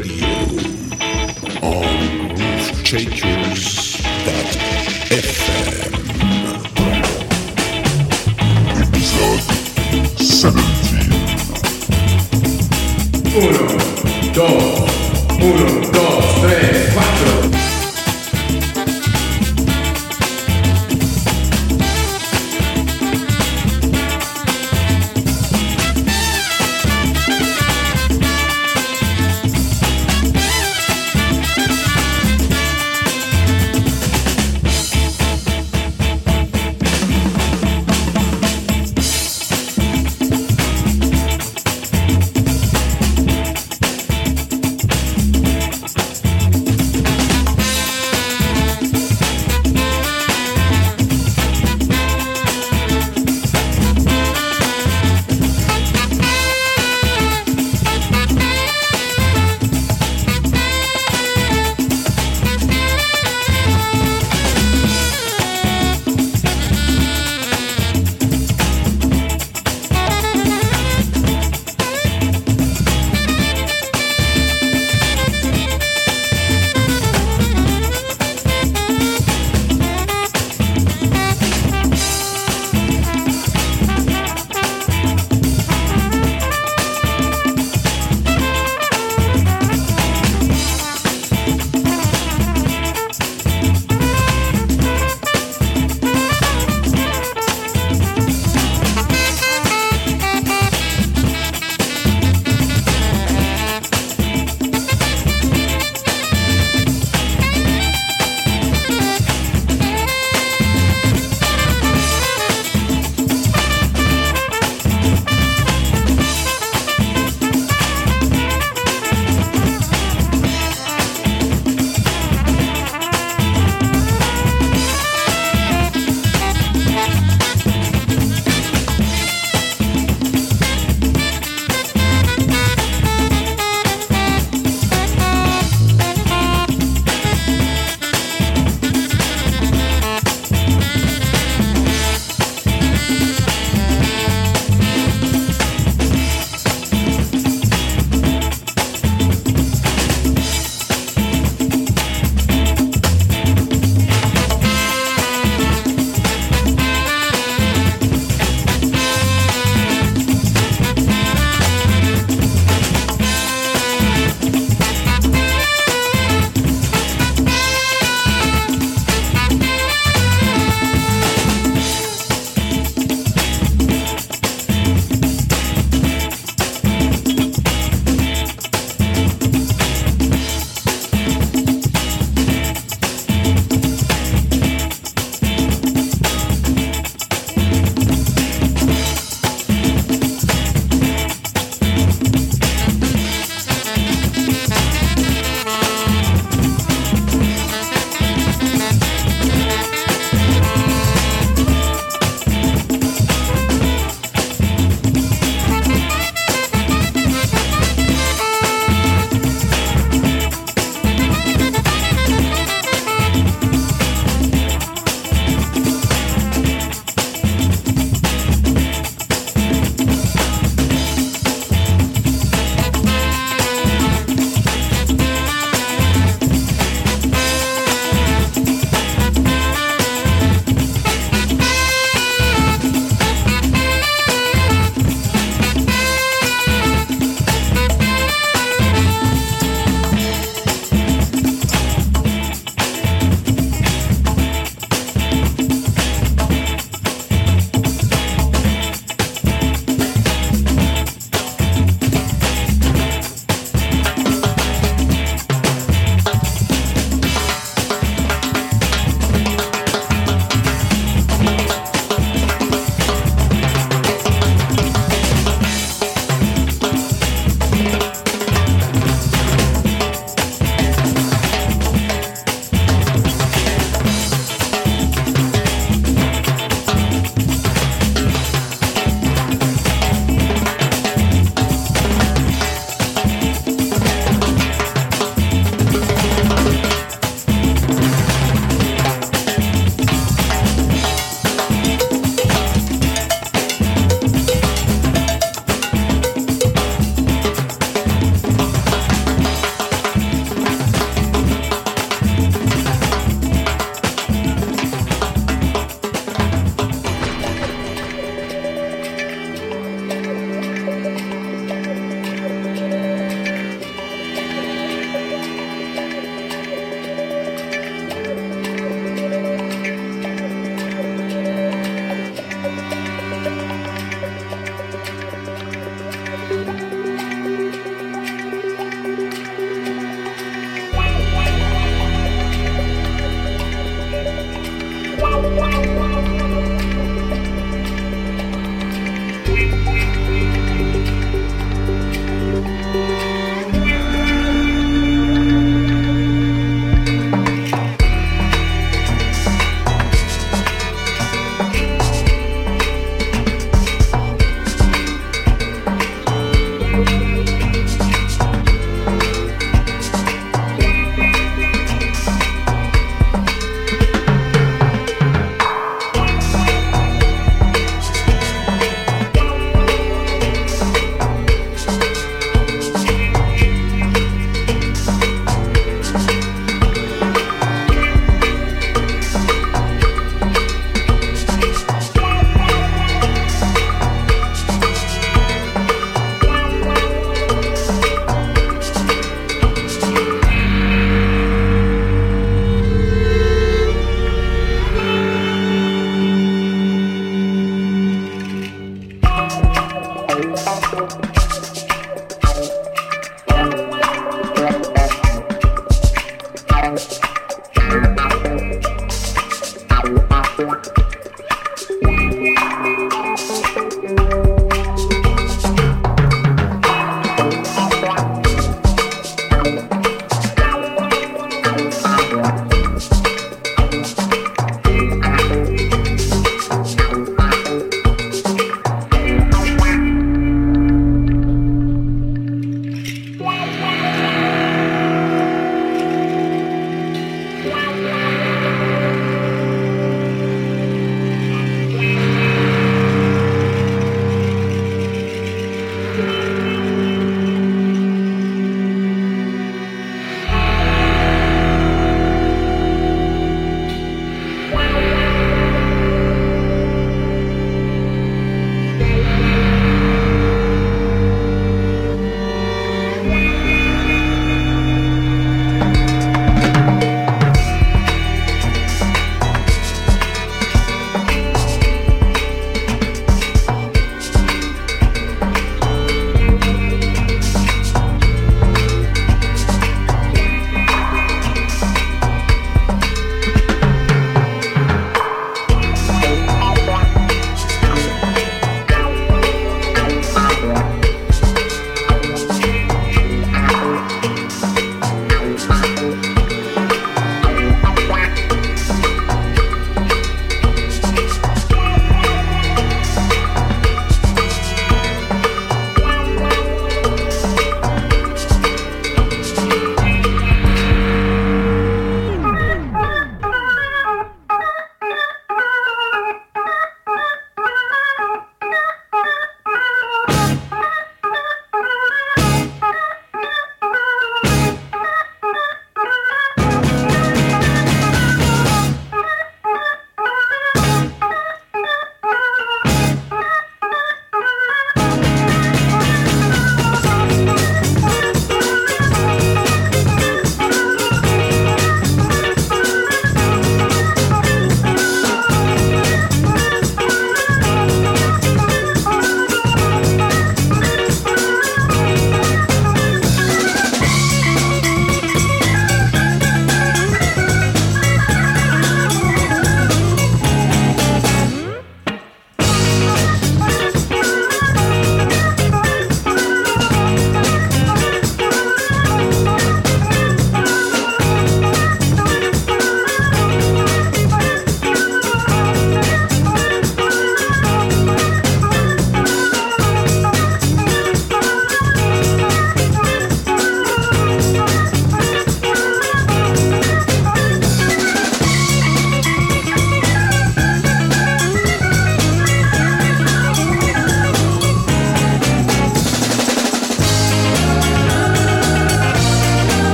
Radio on RoofShakers.fm. Episode 17. Uno, dos, tres, quattro.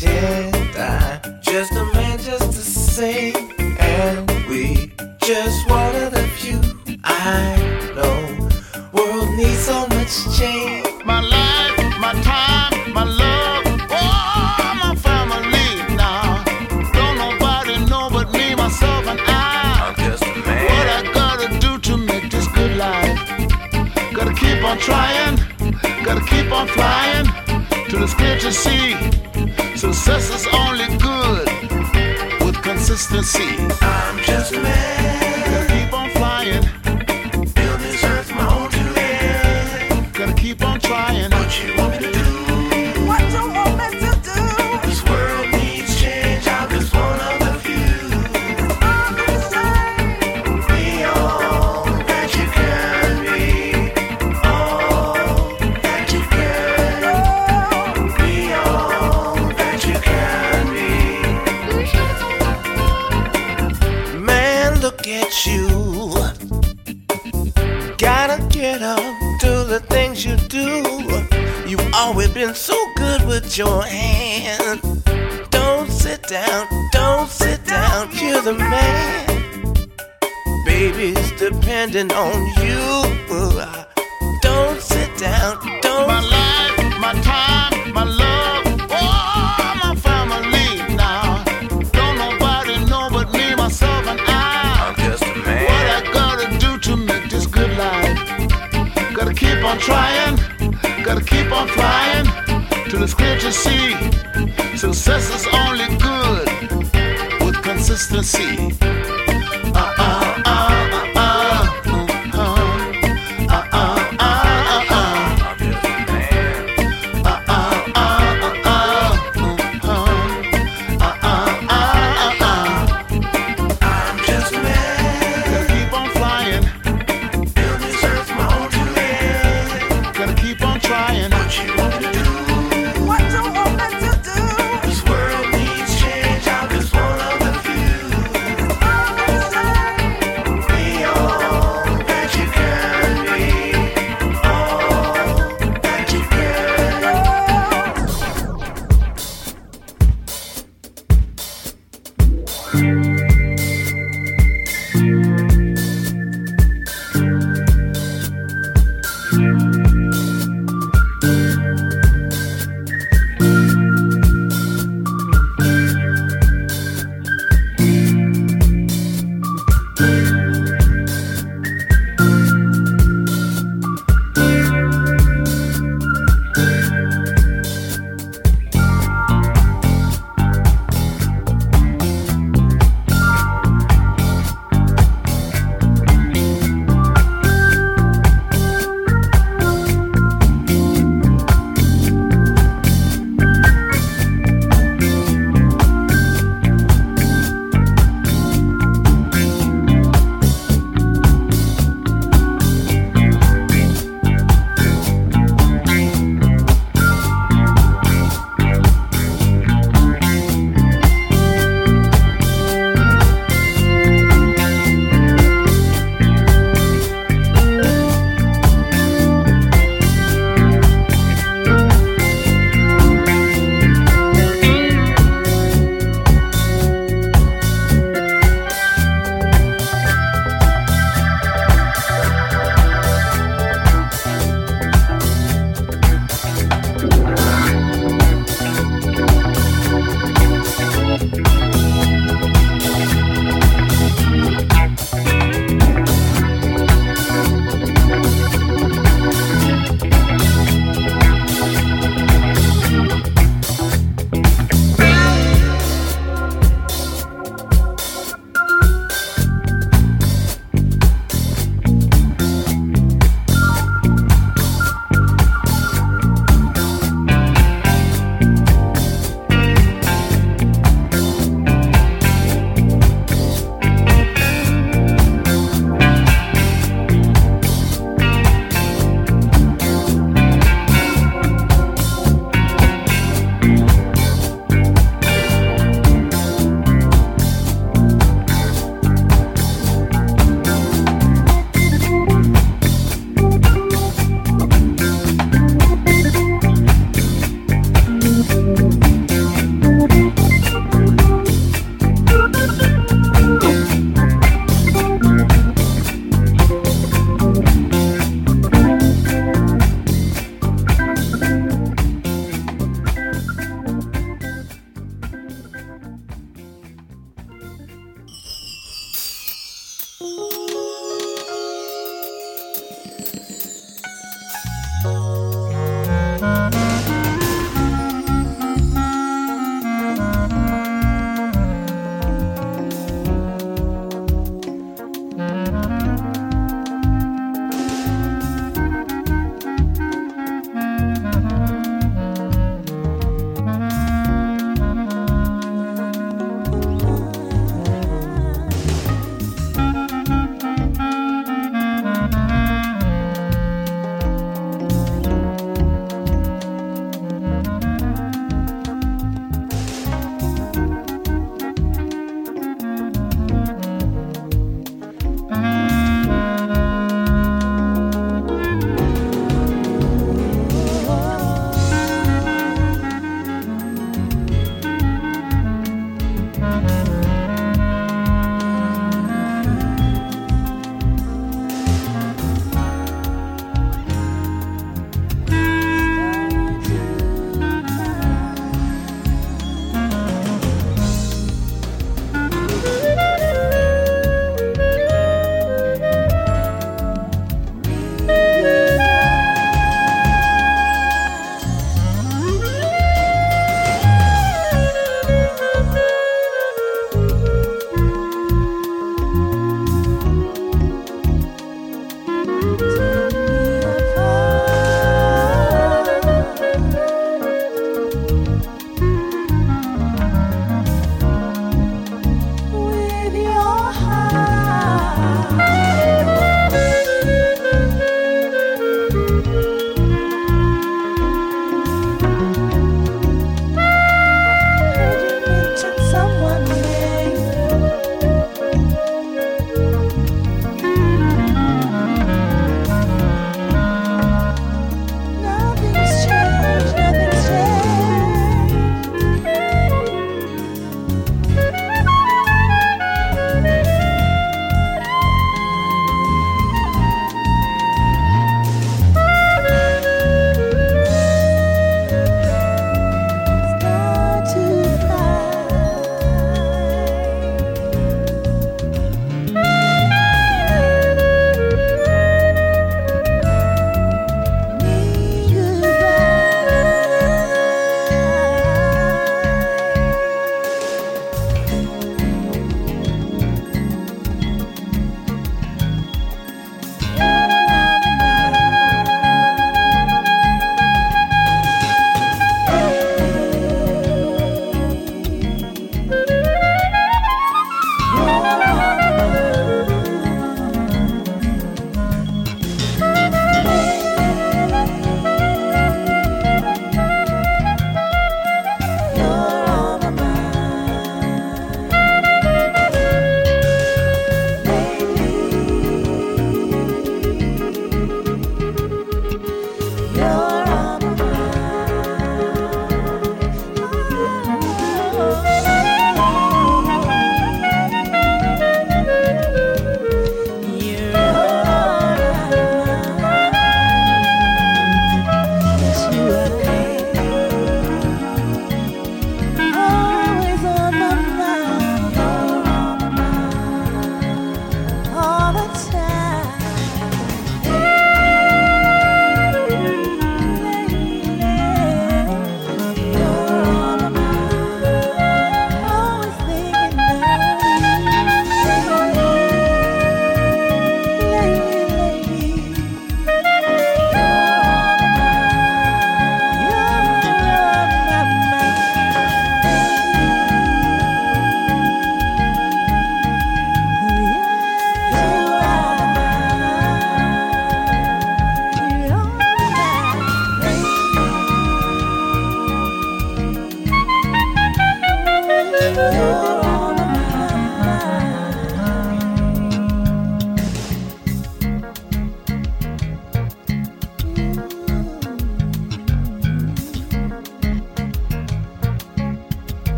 And I'm just a man just to say, and we just one of the few. I know world needs so much change. My life, my time, my love, oh, my family now. Don't nobody know but me, myself, and I. I'm just a man. What I gotta do to make this good life? Gotta keep on trying, gotta keep on flying till it's clear to see. Success is only good with consistency. I'm just a man. Gotta keep on flying, Build this earth my own to live. gotta keep on trying. What you want me to do? What you want me to do? This world needs change. I'm just one of the few. I'm insane. Be all that you can be. All that you can. Be all that you can be. Man, look at you. Gotta get up, do the things you do. You've always been so good with your hand. Don't sit down, you're the man. Baby's depending on you. Don't sit down, don't. My life, my time, my love, oh, my family now. Don't nobody know but me, myself, and I. I'm just a What man. I gotta do to make this good life? Gotta keep on trying, gotta keep on flying till it's clear to see. Success is only good with consistency. I'm just a man. I'm just a man. Gotta keep on flying, Build this earth my own to live. gotta keep on trying. What you want me to do? What you want me to do? This world needs change. I'm just one of the few. I'm insane. Be all that you can be. All that you can.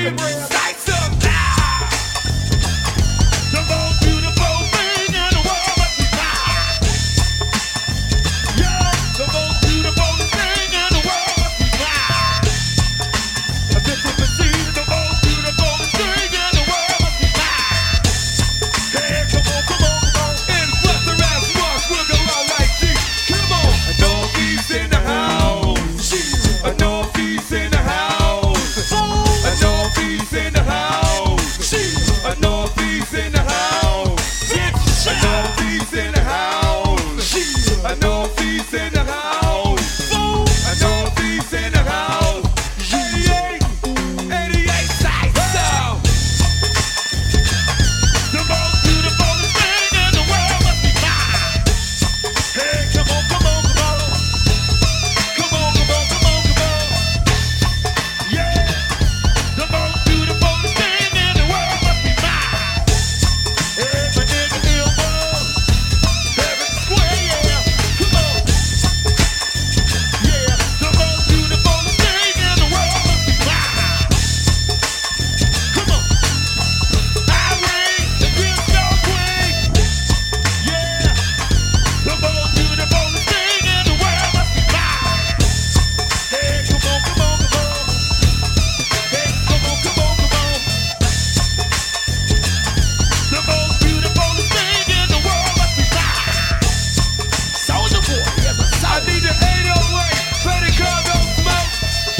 Sights up now. The most beautiful thing in the world must be mine. Yeah, the most beautiful thing in the world must be mine. This is the sea, the most beautiful thing in the world must be mine. Hey, come on, come on, come on. And plus the rest of us will go out like this. Come on, Northeast in the house. A Northeast in the house. A Northeast in the house. A Northeast in the house. A Northeast in the house. A Northeast in the house. A Northeast in the house. 88, 88 sides out. The most beautiful thing in the world must be mine. Hey, come on, come on, come on. Come on, come on, come on, come on. Yeah, the most beautiful thing in the world must be mine. Every nigga ill ball, every square, yeah. Come on. Yeah, the most beautiful thing in the world must be mine. Come on. Irene, the disco queen. Yeah, the most beautiful thing in the world must be mine. Hey, come on, come on, come on. Hey, come on, come on, come on. The most beautiful thing in the world must be mine. Soulja Boy, yes, I need the 808, play the Cargo Smoke.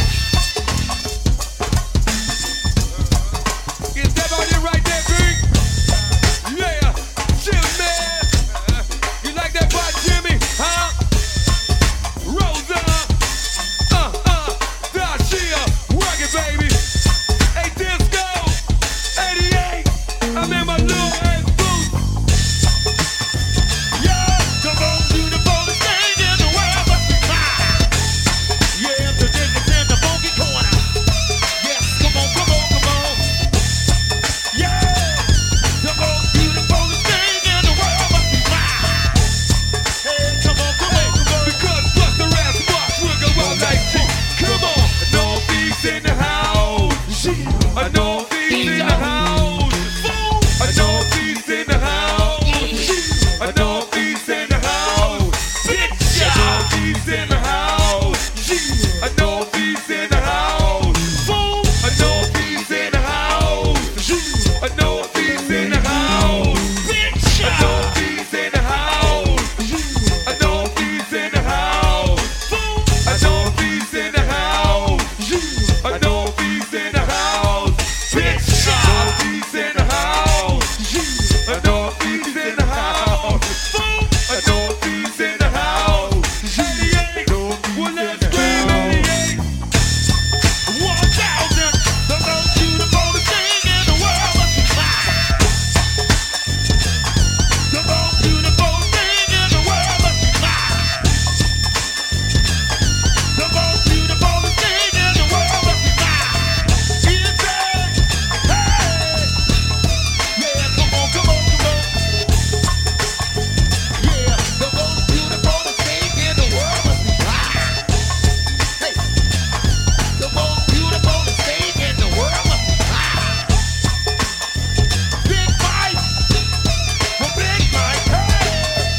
Get that on you right there, Big. Yeah, chill, man. You like that part, Jimmy? Huh? Rosa, Dashia, work it, baby. Hey, Disco, 88. I'm in my little ass booth. Yeah, the most beautiful thing in the world must be mine. Yeah, the niggas in the funky corner. Yes, come on, come on, come on. Yeah, the most beautiful thing in the world must be mine. Hey, come on, come on, come on. Because plus the rest of us will go out like this. Come on, Northeast in the house. A Northeast in the house. A Northeast in the house. A Northeast in the house. Bitch, a Northeast in the house. A Northeast in the house. A Northeast in the house. A Northeast in the house. Bitch, a Northeast in the house. A Northeast in the house. A Northeast in the house. A Northeast in the house. Bitch, a Northeast in the house. A Northeast in the house. A Northeast in the house. 88. Well, let's scream 88. 1,000. The most beautiful thing in the world must be mine. The most beautiful thing in the world must be mine. The most beautiful thing in the world must be mine. Is that? Hey! Yeah, come on, come on, come on. Yeah, the most beautiful thing in the world must be mine. Hey, the most beautiful thing in the world must be mine. Big Mike, well, Big Mike, hey!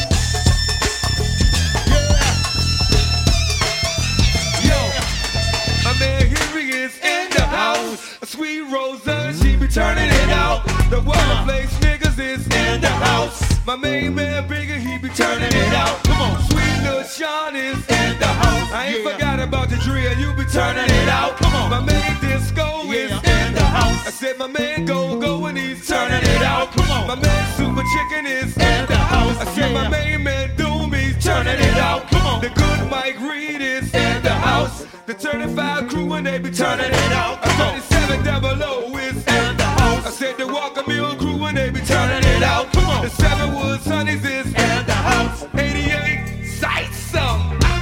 Yeah. Yo, my man Henry is in the house. A sweet Rosa, she be turning it out. The Waterplace niggas is in the house. My main man Bigger, he be turning it out. Come on, sweet little Sean is in the house. I ain't forgot about the drill, you be turning it out. Come on, my man Disco is in the house. I said my man Go and he's turning it out. Come on, my man Super Chicken is in the house. I said my main man Doom, he's turning it out. Come on, the good Mike Reed is in the house. The 35 crew and they be turning it out. I said the 7 Double O is in the house. I said the Walker Mule crew and they be turning it out. Come on, the 7 Woods Honeys is in the house. 88 sights up.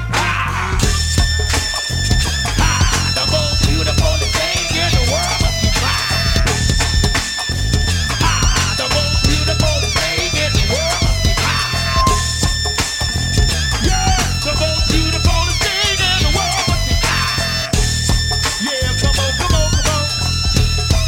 The most beautiful thing in the world must be mine. The most beautiful thing in the world must be mine. Yeah, the most beautiful thing in the world must be mine. Yeah, come on, come on, come on.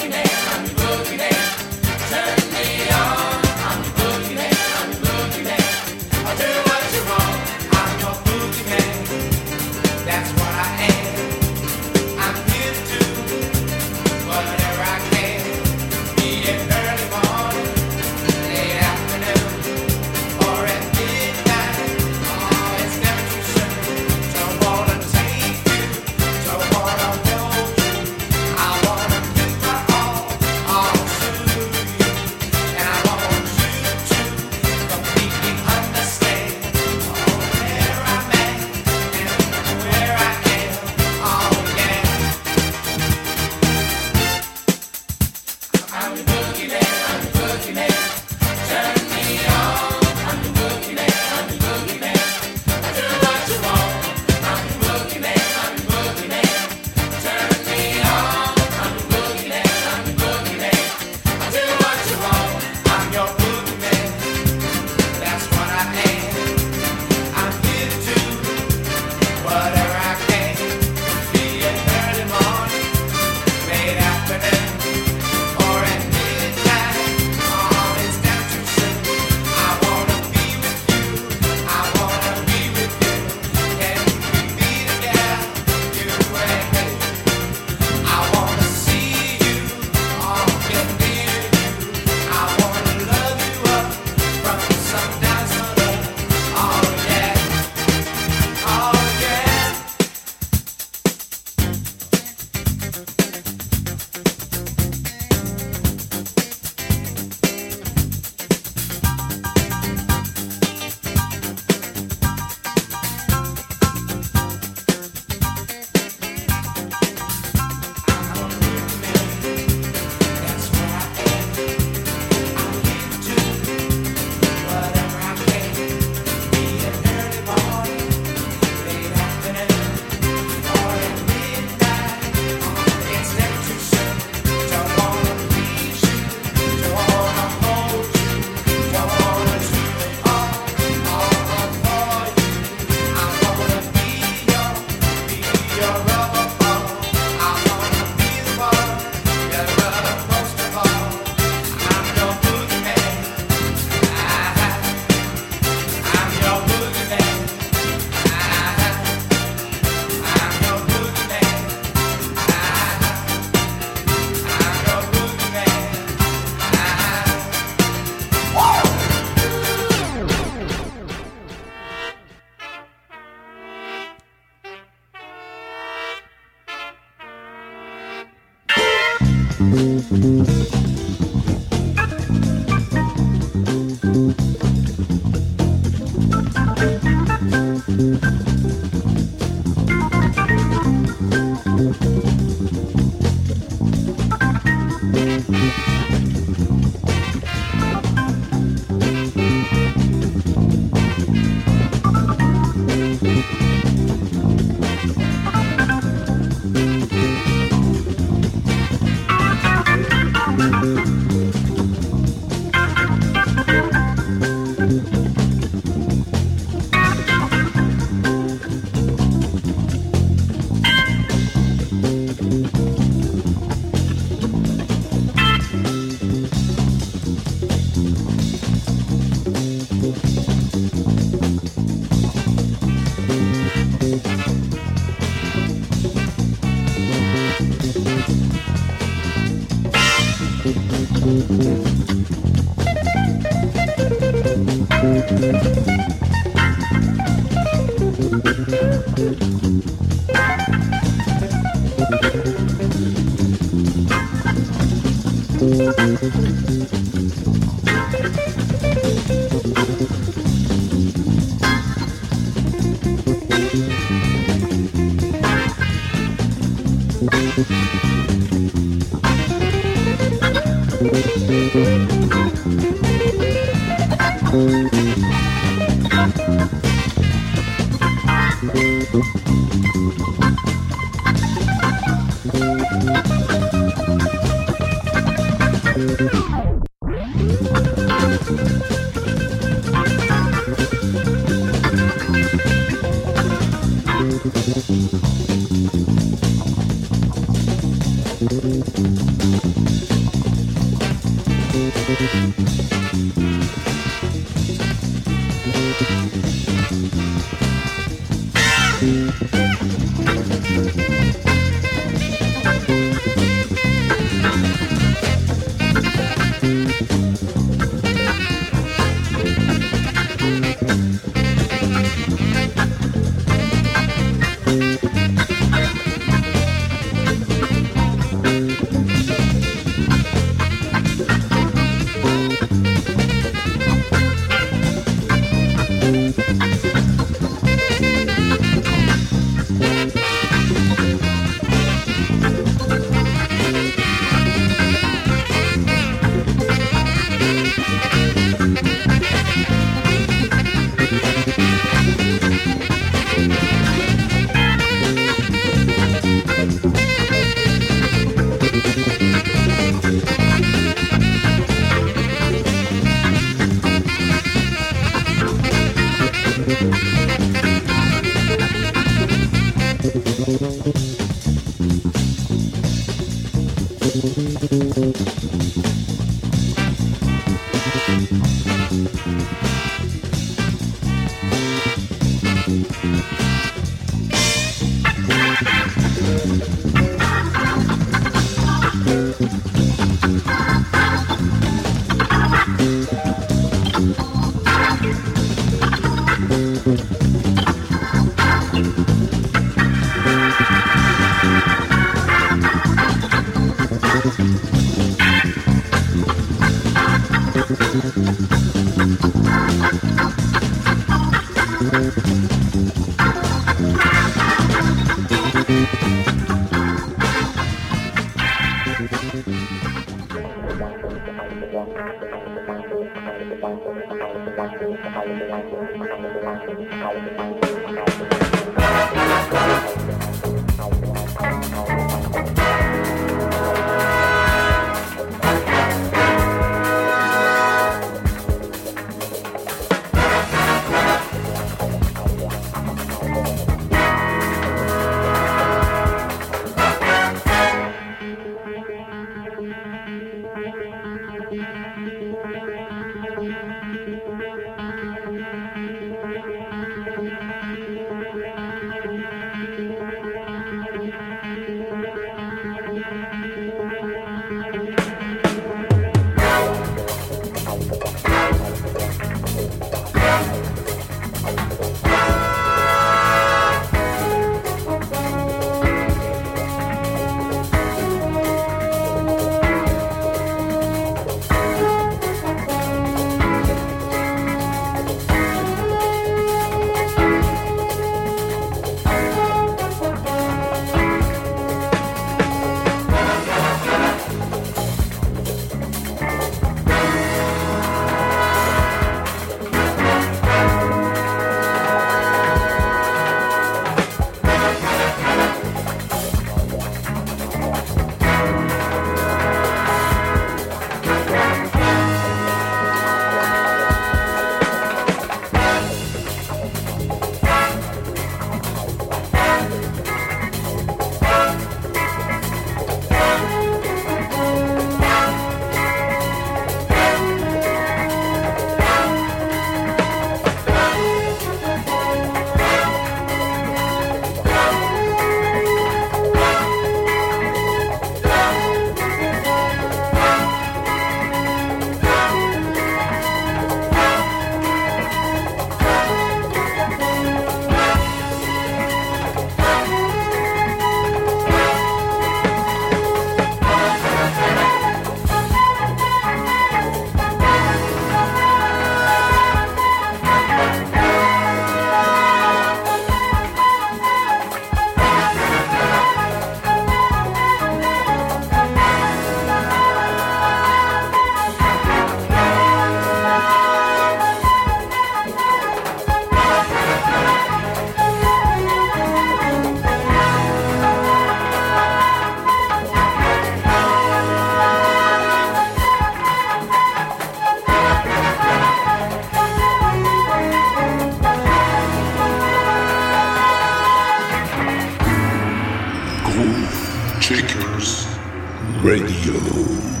Checkers Radio.